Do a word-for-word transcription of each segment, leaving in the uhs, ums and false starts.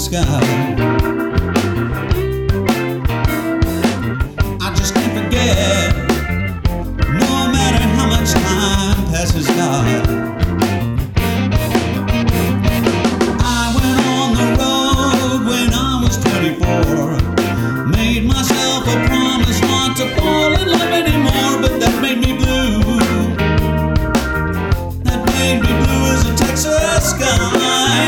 sky. I just can't forget, no matter how much time passes by. I went on the road when I was twenty-four, made myself a promise not to fall in love anymore, but that made me blue. That made me blue as a Texas sky.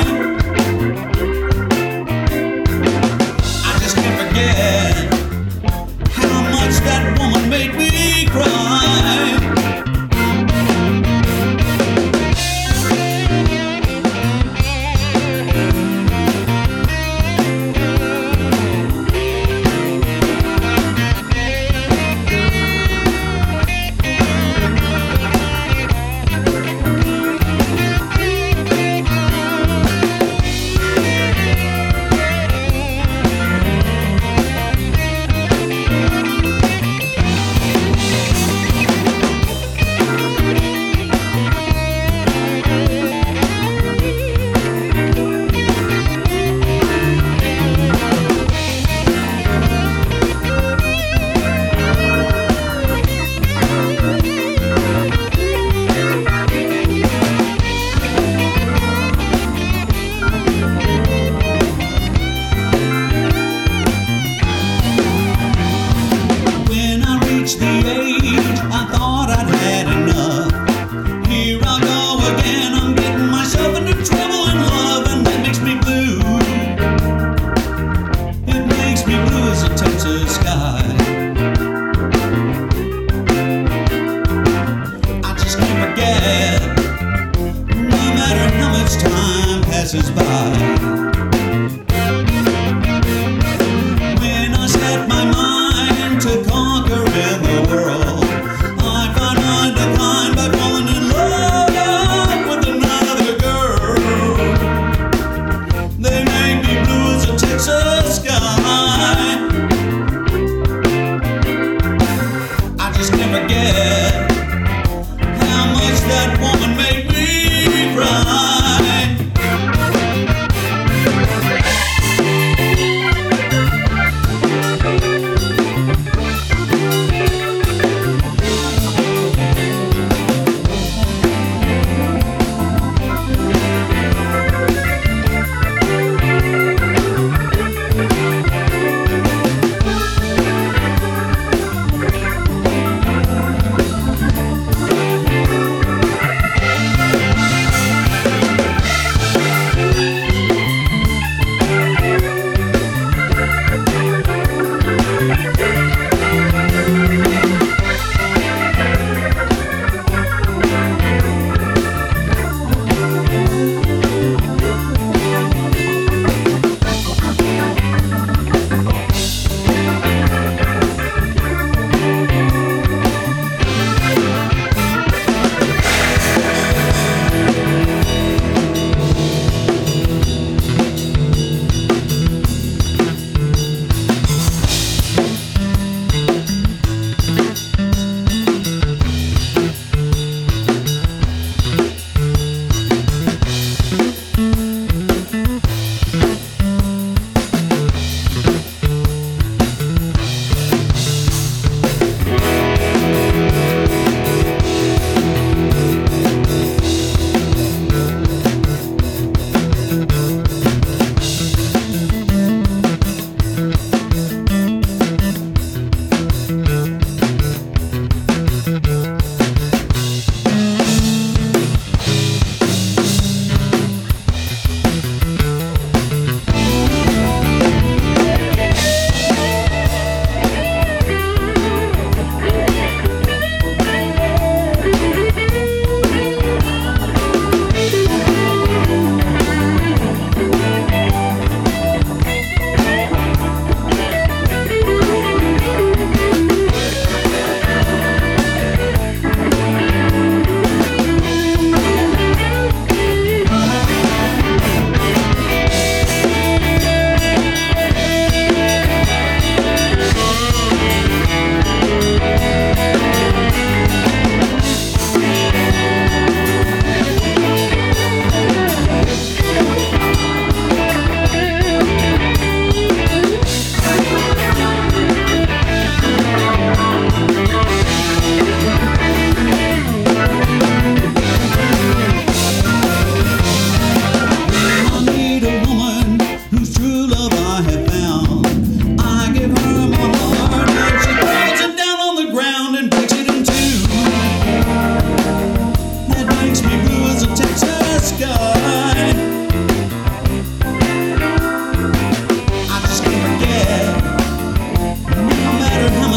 I just can't forget how much that woman made me cry. The age I thought I'd had enough. Here I go again, I'm getting myself into trouble in love, and that makes me blue. It makes me blue as a Texas sky. I just can't forget, no matter how much time passes by. When I set my mind to conquer in the world, I find undefined by falling in love with another girl. They make me blue as a Texas sky. I just can't forget how much that woman made me cry.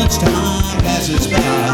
much time passes by.